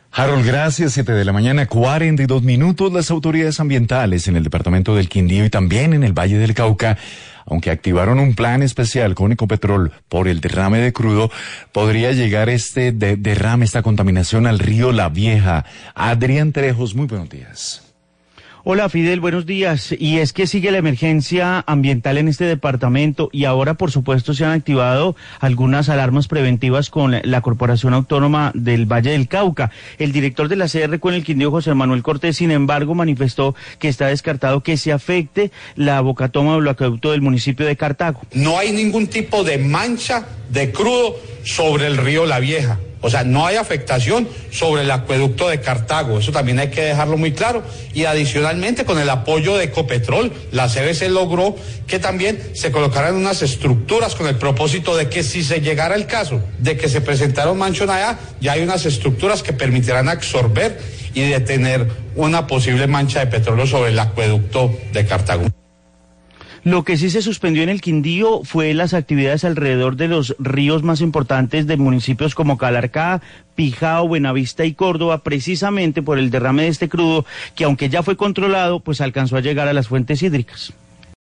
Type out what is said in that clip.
Harold, gracias. 7 de la mañana, 42 minutos. Las autoridades ambientales en el departamento del Quindío y también en el Valle del Cauca, aunque activaron un plan especial con Ecopetrol por el derrame de crudo, podría llegar este derrame, esta contaminación al río La Vieja. Adrián Trejos, muy buenos días. Hola Fidel, buenos días. Y es que sigue la emergencia ambiental en este departamento y ahora por supuesto se han activado algunas alarmas preventivas con la Corporación Autónoma del Valle del Cauca. El director de la CRC en el Quindío, José Manuel Cortés, sin embargo, manifestó que está descartado que se afecte la bocatoma del acueducto del municipio de Cartago. No hay ningún tipo de mancha de crudo sobre el río La Vieja. O sea, no hay afectación sobre el acueducto de Cartago, eso también hay que dejarlo muy claro. Y adicionalmente, con el apoyo de Ecopetrol, la CBC logró que también se colocaran unas estructuras con el propósito de que si se llegara el caso de que se presentara un manchón allá, ya hay unas estructuras que permitirán absorber y detener una posible mancha de petróleo sobre el acueducto de Cartago. Lo que sí se suspendió en el Quindío fue las actividades alrededor de los ríos más importantes de municipios como Calarcá, Pijao, Buenavista y Córdoba, precisamente por el derrame de este crudo que, aunque ya fue controlado, pues alcanzó a llegar a las fuentes hídricas.